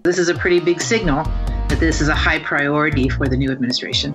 This is a pretty big signal that this is a high priority for the new administration.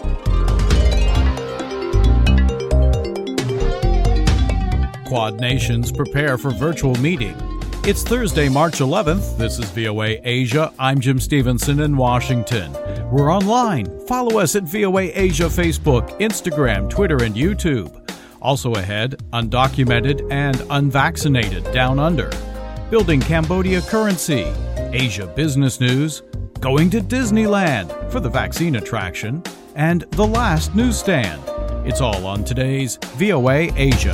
Quad nations prepare for virtual meeting. It's Thursday, March 11th. This is VOA Asia. I'm Jim Stevenson in Washington. We're online. Follow us at VOA Asia Facebook, Instagram, Twitter, and YouTube. Also ahead, undocumented and unvaccinated down under. Building Cambodia currency. Asia business news. Going to Disneyland for the vaccine attraction. And the last newsstand. It's all on today's VOA Asia.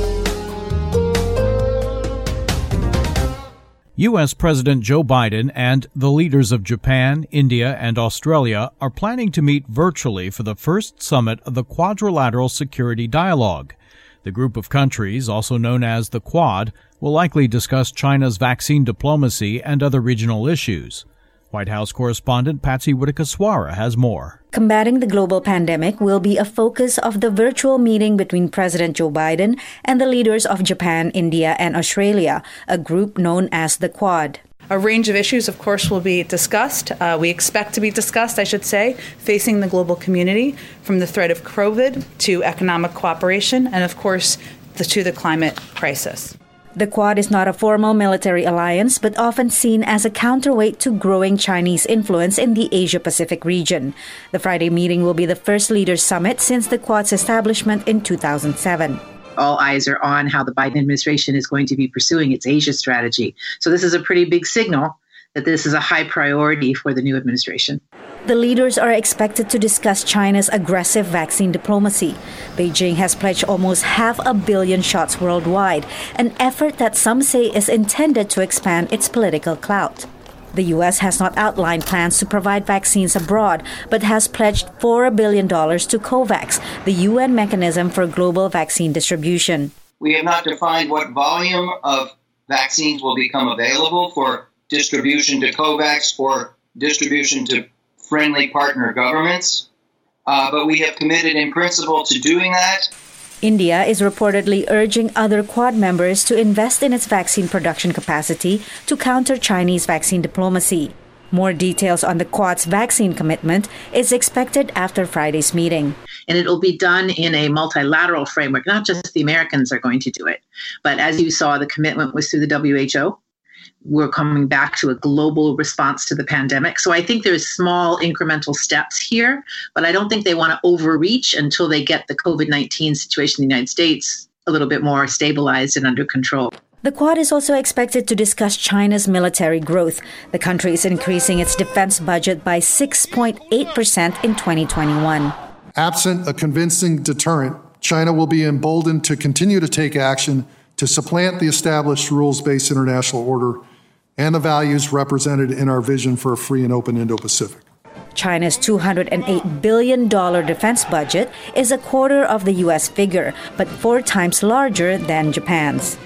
U.S. President Joe Biden and the leaders of Japan, India, and Australia are planning to meet virtually for the first summit of the Quadrilateral Security Dialogue. The group of countries, also known as the Quad, will likely discuss China's vaccine diplomacy and other regional issues. White House correspondent Patsy Widakuswara has more. Combating the global pandemic will be a focus of the virtual meeting between President Joe Biden and the leaders of Japan, India, and Australia, a group known as the Quad. A range of issues, of course, will be discussed. We expect to be discussed, I should say, facing the global community, from the threat of COVID to economic cooperation and, of course, to the climate crisis. The Quad is not a formal military alliance, but often seen as a counterweight to growing Chinese influence in the Asia-Pacific region. The Friday meeting will be the first leaders' summit since the Quad's establishment in 2007. All eyes are on how the Biden administration is going to be pursuing its Asia strategy. So this is a pretty big signal that this is a high priority for the new administration. The leaders are expected to discuss China's aggressive vaccine diplomacy. Beijing has pledged almost 500 million shots worldwide, an effort that some say is intended to expand its political clout. The U.S. has not outlined plans to provide vaccines abroad, but has pledged $4 billion to COVAX, the UN mechanism for global vaccine distribution. We have not defined what volume of vaccines will become available for distribution to COVAX or distribution to friendly partner governments, but we have committed in principle to doing that. India is reportedly urging other Quad members to invest in its vaccine production capacity to counter Chinese vaccine diplomacy. More details on the Quad's vaccine commitment is expected after Friday's meeting. And it'll be done in a multilateral framework. Not just the Americans are going to do it, but as you saw, the commitment was through the WHO. We're coming back to a global response to the pandemic. So I think there's small incremental steps here, but I don't think they want to overreach until they get the COVID-19 situation in the United States a little bit more stabilized and under control. The Quad is also expected to discuss China's military growth. The country is increasing its defense budget by 6.8% in 2021. Absent a convincing deterrent, China will be emboldened to continue to take action to supplant the established rules-based international order and the values represented in our vision for a free and open Indo-Pacific. China's $208 billion defense budget is a quarter of the U.S. figure, but 4 times larger than Japan's.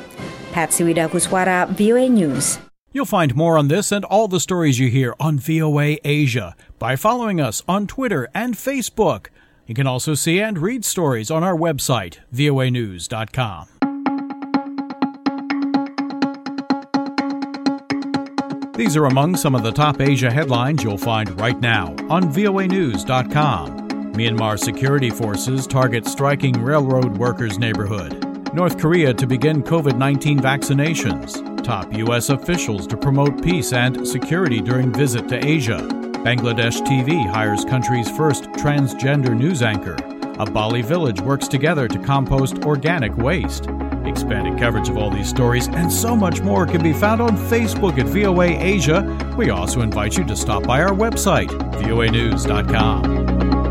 Patsy Widakuswara, VOA News. You'll find more on this and all the stories you hear on VOA Asia by following us on Twitter and Facebook. You can also see and read stories on our website, voanews.com. These are among some of the top Asia headlines you'll find right now on voanews.com. Myanmar security forces target striking railroad workers' neighborhood. North Korea to begin COVID-19 vaccinations. Top U.S. officials to promote peace and security during visit to Asia. Bangladesh TV hires country's first transgender news anchor. A Bali village works together to compost organic waste. Expanded coverage of all these stories and so much more can be found on Facebook at VOA Asia. We also invite you to stop by our website, voanews.com.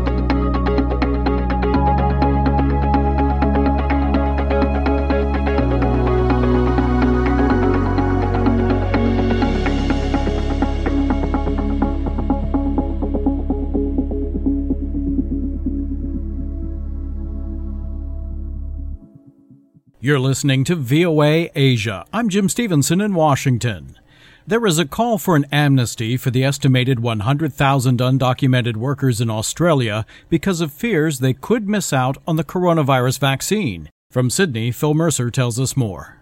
You're listening to VOA Asia. I'm Jim Stevenson in Washington. There is a call for an amnesty for the estimated 100,000 undocumented workers in Australia because of fears they could miss out on the coronavirus vaccine. From Sydney, Phil Mercer tells us more.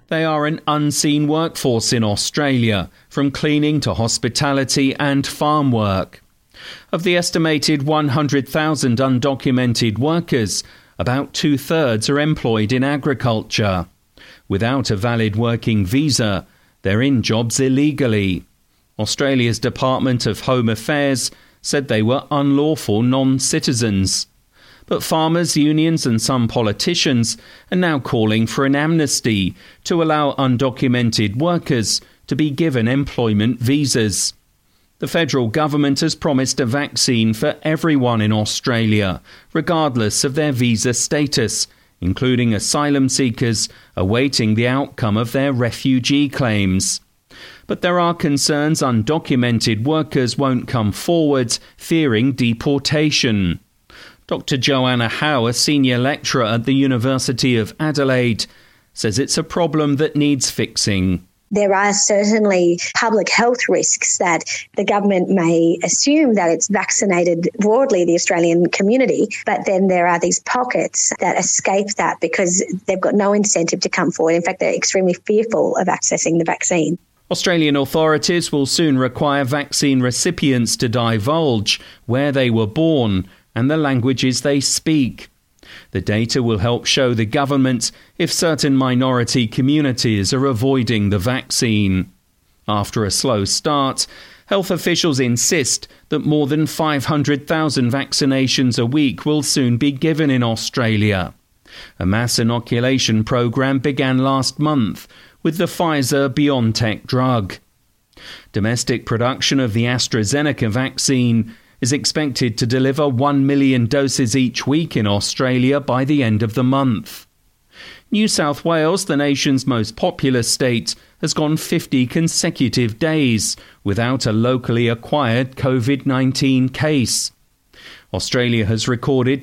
They are an unseen workforce in Australia, from cleaning to hospitality and farm work. Of the estimated 100,000 undocumented workers, about 2/3 are employed in agriculture. Without a valid working visa, they're in jobs illegally. Australia's Department of Home Affairs said they were unlawful non-citizens. But farmers' unions and some politicians are now calling for an amnesty to allow undocumented workers to be given employment visas. The federal government has promised a vaccine for everyone in Australia, regardless of their visa status, including asylum seekers awaiting the outcome of their refugee claims. But there are concerns undocumented workers won't come forward, fearing deportation. Dr. Joanna Howe, a senior lecturer at the University of Adelaide, says it's a problem that needs fixing. There are certainly public health risks that the government may assume that it's vaccinated broadly the Australian community, but then there are these pockets that escape that because they've got no incentive to come forward. In fact, they're extremely fearful of accessing the vaccine. Australian authorities will soon require vaccine recipients to divulge where they were born and the languages they speak. The data will help show the government if certain minority communities are avoiding the vaccine. After a slow start, health officials insist that more than 500,000 vaccinations a week will soon be given in Australia. A mass inoculation program began last month with the Pfizer-BioNTech drug. Domestic production of the AstraZeneca vaccine is expected to deliver 1 million doses each week in Australia by the end of the month. New South Wales, the nation's most populous state, has gone 50 consecutive days without a locally acquired COVID-19 case. Australia has recorded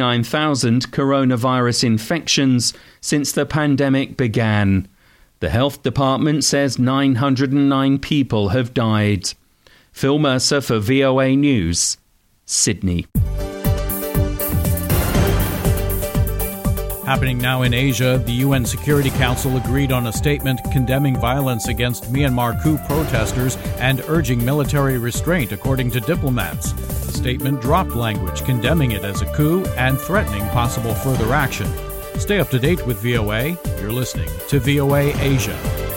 29,000 coronavirus infections since the pandemic began. The Health Department says 909 people have died. Phil Mercer for VOA News, Sydney. Happening now in Asia, the UN Security Council agreed on a statement condemning violence against Myanmar coup protesters and urging military restraint, according to diplomats. The statement dropped language condemning it as a coup and threatening possible further action. Stay up to date with VOA. You're listening to VOA Asia.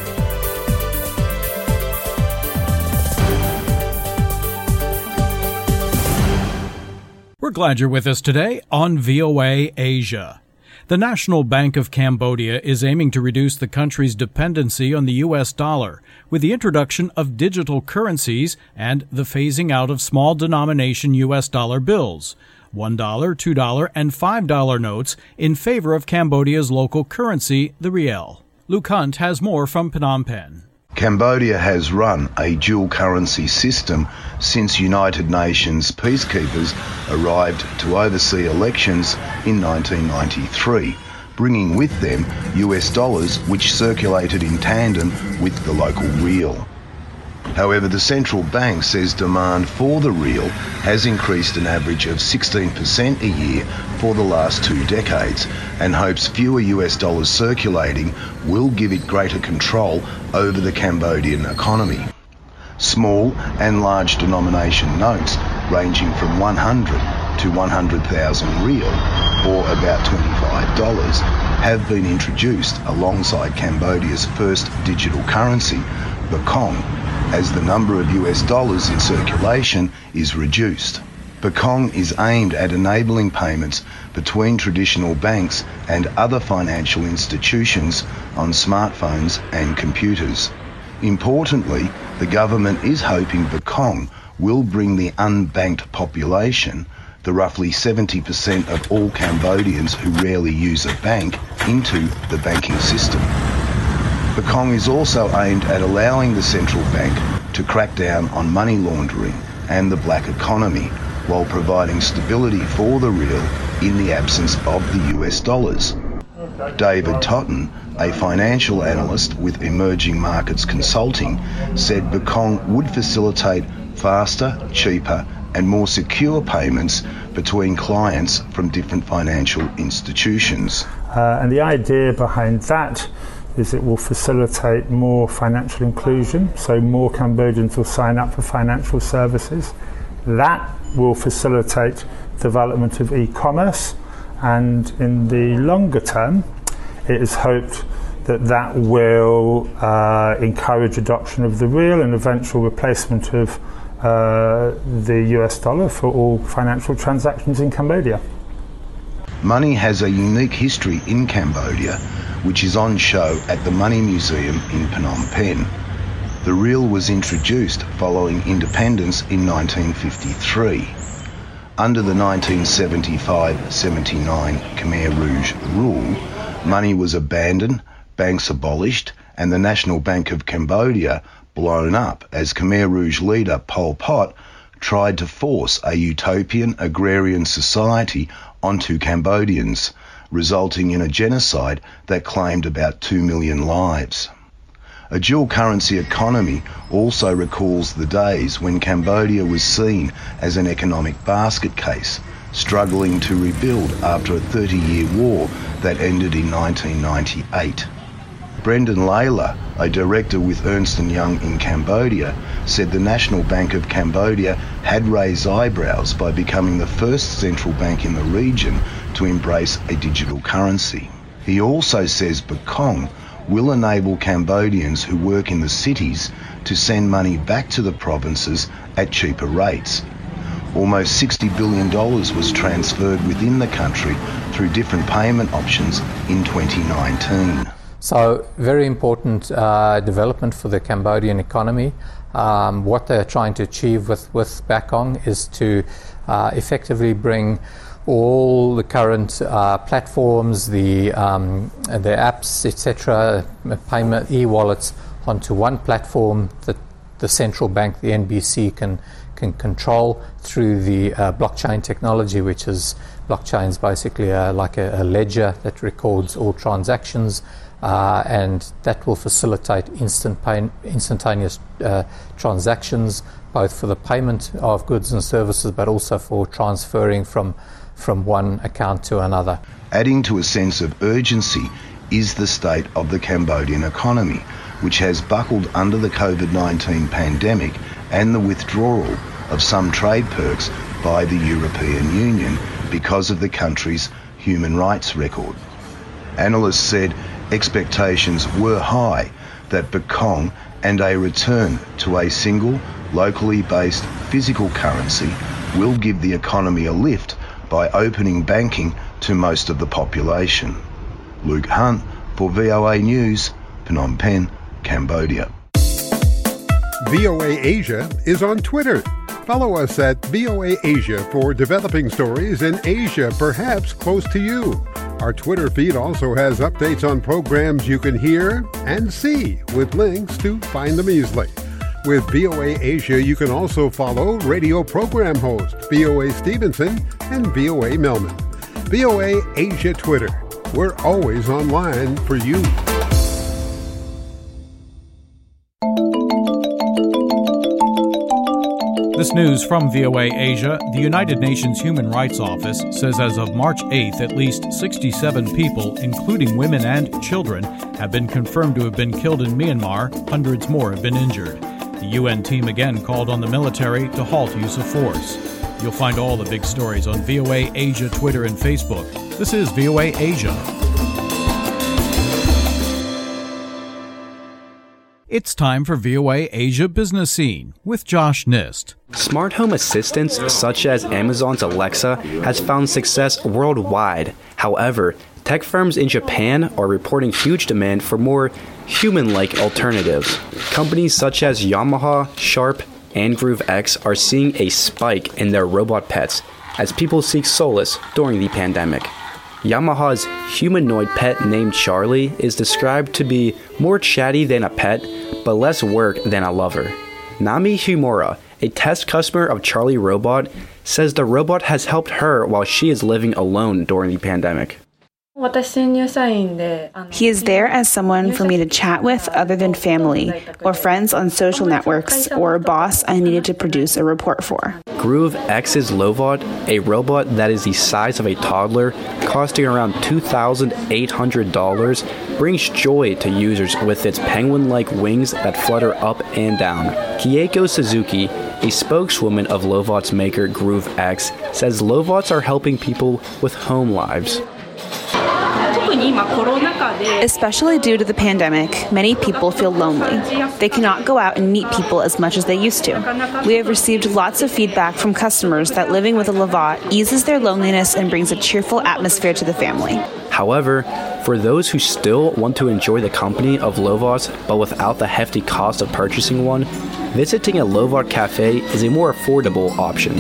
We're glad you're with us today on VOA Asia. The National Bank of Cambodia is aiming to reduce the country's dependency on the U.S. dollar with the introduction of digital currencies and the phasing out of small denomination U.S. dollar bills, $1, $2, and $5 notes in favor of Cambodia's local currency, the riel. Luke Hunt has more from Phnom Penh. Cambodia has run a dual currency system since United Nations peacekeepers arrived to oversee elections in 1993, bringing with them US dollars which circulated in tandem with the local riel. However, the central bank says demand for the riel has increased an average of 16% a year for the last 2 decades and hopes fewer US dollars circulating will give it greater control over the Cambodian economy. Small and large denomination notes ranging from 100 to 100,000 riel, or about $25, have been introduced alongside Cambodia's first digital currency, Bakong, as the number of US dollars in circulation is reduced. Bakong is aimed at enabling payments between traditional banks and other financial institutions on smartphones and computers. Importantly, the government is hoping Bakong will bring the unbanked population, the roughly 70% of all Cambodians who rarely use a bank, into the banking system. Bakong is also aimed at allowing the central bank to crack down on money laundering and the black economy, while providing stability for the riel in the absence of the US dollars. David Totten, a financial analyst with Emerging Markets Consulting, said Bakong would facilitate faster, cheaper and more secure payments between clients from different financial institutions. And the idea behind that is it will facilitate more financial inclusion, so more Cambodians will sign up for financial services. That will facilitate development of e-commerce, and in the longer term, it is hoped that that will encourage adoption of the real and eventual replacement of the US dollar for all financial transactions in Cambodia. Money has a unique history in Cambodia, which is on show at the Money Museum in Phnom Penh. The real was introduced following independence in 1953. Under the 1975-79 Khmer Rouge rule, money was abandoned, banks abolished, and the National Bank of Cambodia blown up as Khmer Rouge leader Pol Pot tried to force a utopian agrarian society onto Cambodians, resulting in a genocide that claimed about 2 million lives. A dual currency economy also recalls the days when Cambodia was seen as an economic basket case, struggling to rebuild after a 30-year war that ended in 1998. Brendan Layla, a director with Ernst & Young in Cambodia, said the National Bank of Cambodia had raised eyebrows by becoming the first central bank in the region to embrace a digital currency. He also says Bekong will enable Cambodians who work in the cities to send money back to the provinces at cheaper rates. Almost $60 billion was transferred within the country through different payment options in 2019. So, very important development for the Cambodian economy. What they're trying to achieve with Bekong is to effectively bring all the current platforms, the apps, etc., payment e-wallets onto one platform that the central bank, the NBC, can control through the blockchain technology, which is blockchain's basically like a ledger that records all transactions, and that will facilitate instantaneous transactions, both for the payment of goods and services, but also for transferring from one account to another. Adding to a sense of urgency is the state of the Cambodian economy, which has buckled under the COVID-19 pandemic and the withdrawal of some trade perks by the European Union because of the country's human rights record. Analysts said expectations were high that Bekong and a return to a single, locally based physical currency will give the economy a lift by opening banking to most of the population. Luke Hunt for VOA News, Phnom Penh, Cambodia. VOA Asia is on Twitter. Follow us at VOA Asia for developing stories in Asia, perhaps close to you. Our Twitter feed also has updates on programs you can hear and see, with links to find them easily. With VOA Asia, you can also follow radio program hosts VOA Stevenson and VOA Melman. VOA Asia Twitter. We're always online for you. This news from VOA Asia. The United Nations Human Rights Office says as of March 8th, at least 67 people, including women and children, have been confirmed to have been killed in Myanmar. Hundreds more have been injured. The UN team again called on the military to halt use of force. You'll find all the big stories on VOA Asia, Twitter, and Facebook. This is VOA Asia. It's time for VOA Asia Business Scene with Josh Nist. Smart home assistants such as Amazon's Alexa has found success worldwide. However, tech firms in Japan are reporting huge demand for more human-like alternatives. Companies such as Yamaha, Sharp, and GrooveX are seeing a spike in their robot pets as people seek solace during the pandemic. Yamaha's humanoid pet named Charlie is described to be more chatty than a pet, but less work than a lover. Nami Humura, a test customer of Charlie Robot, says the robot has helped her while she is living alone during the pandemic. He is there as someone for me to chat with other than family, or friends on social networks, or a boss I needed to produce a report for. Groove X's Lovot, a robot that is the size of a toddler, costing around $2,800, brings joy to users with its penguin-like wings that flutter up and down. Kieko Suzuki, a spokeswoman of Lovot's maker Groove X, says Lovots are helping people with home lives. Especially due to the pandemic, many people feel lonely. They cannot go out and meet people as much as they used to. We have received lots of feedback from customers that living with a Lovot eases their loneliness and brings a cheerful atmosphere to the family. However, for those who still want to enjoy the company of Lovots but without the hefty cost of purchasing one, visiting a Lovot cafe is a more affordable option.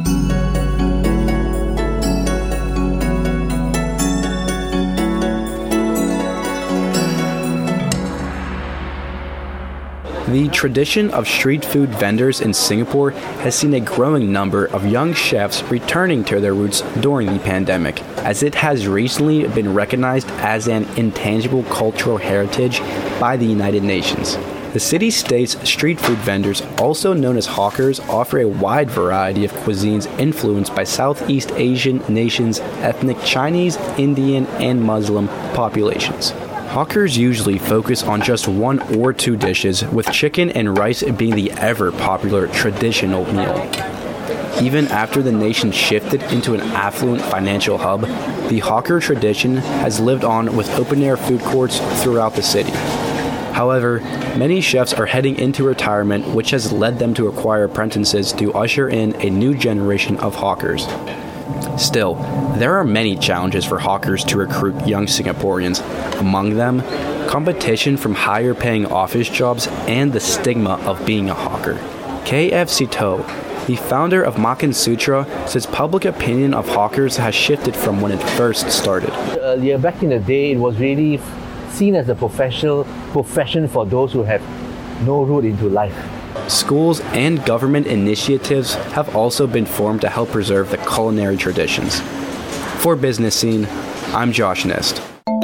The tradition of street food vendors in Singapore has seen a growing number of young chefs returning to their roots during the pandemic, as it has recently been recognized as an intangible cultural heritage by the United Nations. The city-state's street food vendors, also known as hawkers, offer a wide variety of cuisines influenced by Southeast Asian nations' ethnic Chinese, Indian, and Muslim populations. Hawkers usually focus on just one or two dishes, with chicken and rice being the ever-popular traditional meal. Even after the nation shifted into an affluent financial hub, the hawker tradition has lived on with open-air food courts throughout the city. However, many chefs are heading into retirement, which has led them to acquire apprentices to usher in a new generation of hawkers. Still, there are many challenges for hawkers to recruit young Singaporeans. Among them, competition from higher-paying office jobs and the stigma of being a hawker. KF Sito, the founder of Makan Sutra, says public opinion of hawkers has shifted from when it first started. Earlier, back in the day, it was really seen as a profession for those who have no route into life. Schools and government initiatives have also been formed to help preserve the culinary traditions. For Business Scene, I'm Josh Nist.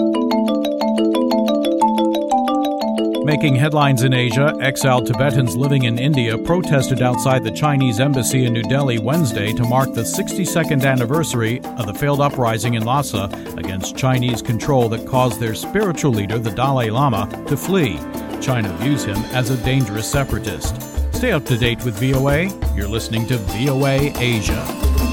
Making headlines in Asia, exiled Tibetans living in India protested outside the Chinese embassy in New Delhi Wednesday to mark the 62nd anniversary of the failed uprising in Lhasa against Chinese control that caused their spiritual leader, the Dalai Lama, to flee. China views him as a dangerous separatist. Stay up to date with VOA. You're listening to VOA Asia.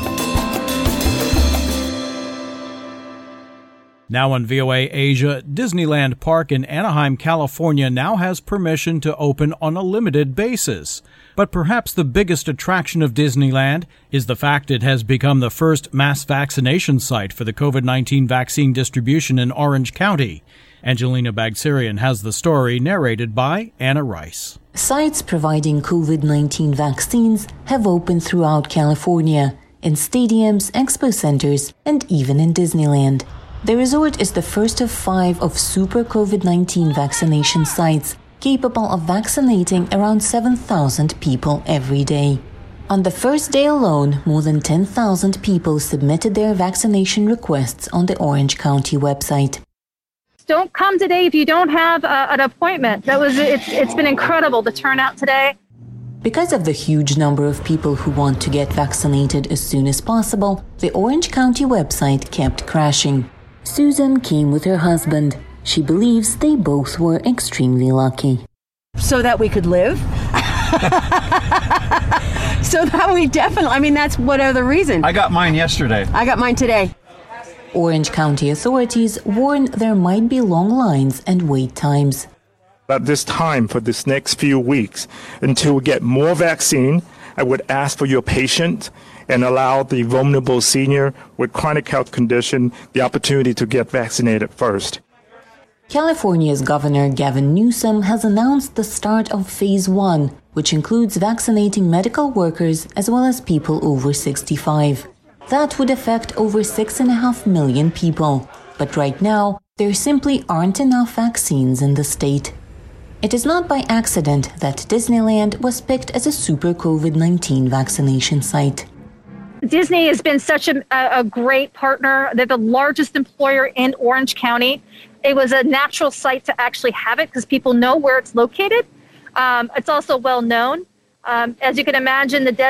Now on VOA Asia, Disneyland Park in Anaheim, California now has permission to open on a limited basis. But perhaps the biggest attraction of Disneyland is the fact it has become the first mass vaccination site for the COVID-19 vaccine distribution in Orange County. Angelina Bagsirian has the story, narrated by Anna Rice. Sites providing COVID-19 vaccines have opened throughout California, in stadiums, expo centers, and even in Disneyland. The resort is the first of 5 of super COVID-19 vaccination sites, capable of vaccinating around 7,000 people every day. On the first day alone, more than 10,000 people submitted their vaccination requests on the Orange County website. Don't come today if you don't have an appointment. It's been incredible, the turnout today. Because of the huge number of people who want to get vaccinated as soon as possible, the Orange County website kept crashing. Susan came with her husband. She believes they both were extremely lucky. So that we could live? So that we definitely, that's what other reason? I got mine yesterday. I got mine today. Orange County authorities warn there might be long lines and wait times. At this time, for this next few weeks, until we get more vaccine, I would ask for your patience and allow the vulnerable senior with chronic health condition the opportunity to get vaccinated first. California's Governor Gavin Newsom has announced the start of Phase 1, which includes vaccinating medical workers as well as people over 65. That would affect over 6.5 million people. But right now, there simply aren't enough vaccines in the state. It is not by accident that Disneyland was picked as a super COVID-19 vaccination site. Disney has been such a great partner. They're the largest employer in Orange County. It was a natural site to actually have it because people know where it's located. It's also well known. As you can imagine, the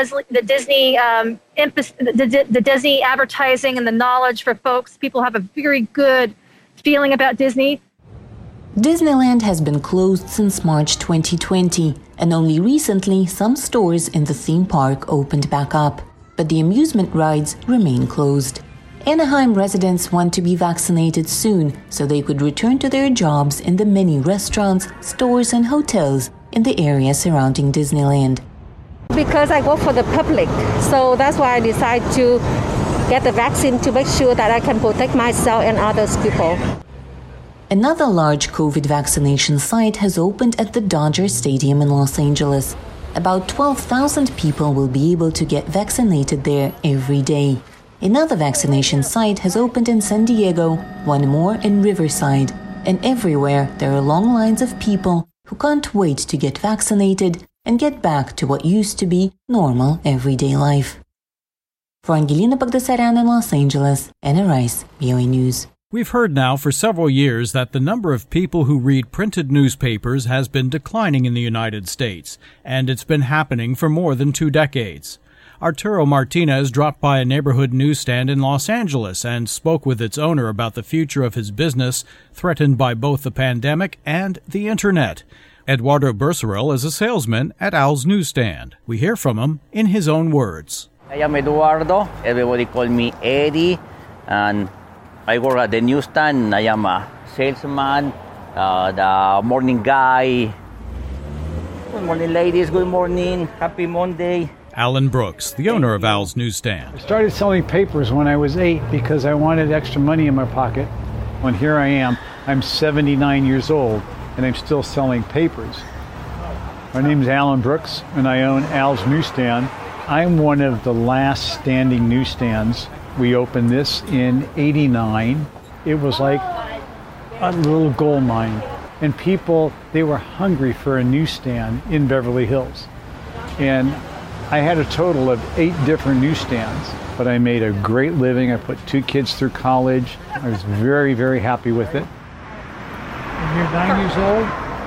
Disney advertising and the knowledge for folks, people have a very good feeling about Disney. Disneyland has been closed since March 2020, and only recently some stores in the theme park opened back up. But the amusement rides remain closed. Anaheim residents want to be vaccinated soon so they could return to their jobs in the many restaurants, stores, and hotels in the area surrounding Disneyland. Because I work for the public, so that's why I decided to get the vaccine to make sure that I can protect myself and others people. Another large COVID vaccination site has opened at the Dodger Stadium in Los Angeles. About 12,000 people will be able to get vaccinated there every day. Another vaccination site has opened in San Diego, one more in Riverside. And everywhere there are long lines of people who can't wait to get vaccinated and get back to what used to be normal everyday life. For Angelina Pagdasaryan in Los Angeles, Anna Rice, VOA News. We've heard now for several years that the number of people who read printed newspapers has been declining in the United States, and it's been happening for more than 2 decades. Arturo Martinez dropped by a neighborhood newsstand in Los Angeles and spoke with its owner about the future of his business, threatened by both the pandemic and the Internet. Eduardo Bercerel is a salesman at Al's Newsstand. We hear from him in his own words. I am Eduardo. Everybody call me Eddie, and I work at the newsstand. I am a salesman, the morning guy. Good morning, ladies. Good morning. Happy Monday. Alan Brooks, the owner of Al's Newsstand. I started selling papers when I was 8 because I wanted extra money in my pocket. And here I am. I'm 79 years old, and I'm still selling papers. My name is Alan Brooks, and I own Al's Newsstand. I'm one of the last standing newsstands. We opened this in '89. It was like a little gold mine. And people, they were hungry for a newsstand in Beverly Hills. And I had a total of 8 different newsstands, but I made a great living. I put 2 kids through college. I was very, very happy with it. And you're 9 years old?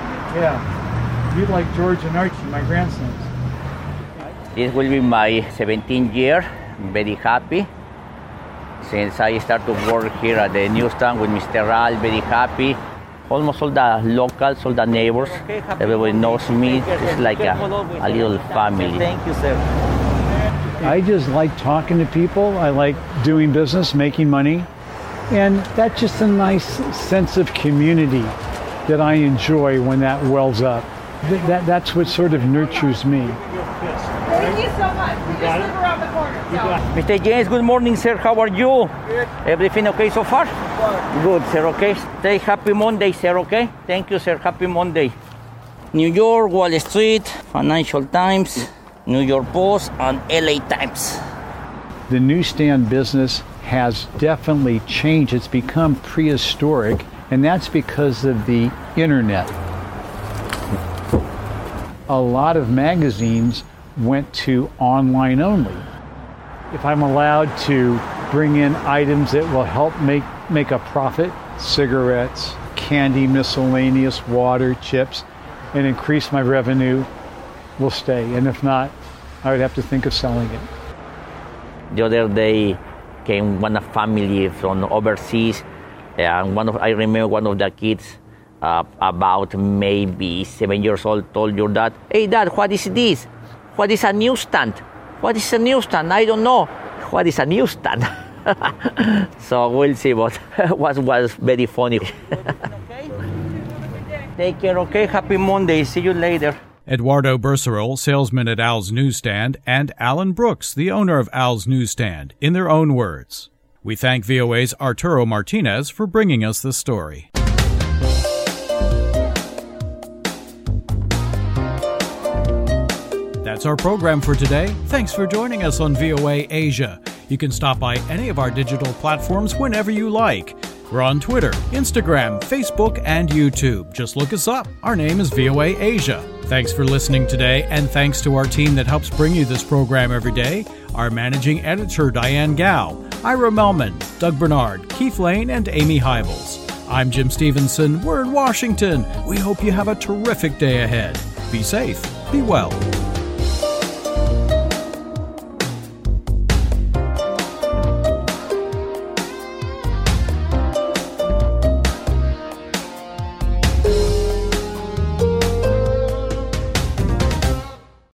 Yeah. You'd like George and Archie, my grandsons. This will be my 17th year. I'm very happy. Since I started to work here at the newsstand with Mr. Al, very happy. Almost all the locals, all the neighbors, everybody knows me. It's like a little family. Thank you, sir. I just like talking to people. I like doing business, making money. And that's just a nice sense of community that I enjoy when that wells up. That's what sort of nurtures me. Thank you so much. We just live around the corner. Mr. James, good morning, sir. How are you? Good. Everything okay so far? Good, sir. Okay. Stay happy Monday, sir. Okay. Thank you, sir. Happy Monday. New York, Wall Street, Financial Times, New York Post, and LA Times. The newsstand business has definitely changed. It's become prehistoric, and that's because of the internet. A lot of magazines went to online only. If I'm allowed to bring in items that will help make a profit, cigarettes, candy, miscellaneous, water, chips, and increase my revenue, will stay. And if not, I would have to think of selling it. The other day came one family from overseas, and I remember one of the kids about maybe 7 years old told your dad, "Hey Dad, what is this? What is a newsstand? What is a newsstand? I don't know. What is a newsstand?" So we'll see, but was very funny. Take care, okay? Happy Monday. See you later. Eduardo Bercerel, salesman at Al's Newsstand, and Alan Brooks, the owner of Al's Newsstand, in their own words. We thank VOA's Arturo Martinez for bringing us this story. That's our program for today. Thanks for joining us on VOA Asia. You can stop by any of our digital platforms whenever you like. We're on Twitter, Instagram, Facebook, and YouTube. Just look us up. Our name is VOA Asia. Thanks for listening today, and thanks to our team that helps bring you this program every day. Our managing editor, Diane Gao, Ira Melman, Doug Bernard, Keith Lane, and Amy Hybels. I'm Jim Stevenson. We're in Washington. We hope you have a terrific day ahead. Be safe. Be well.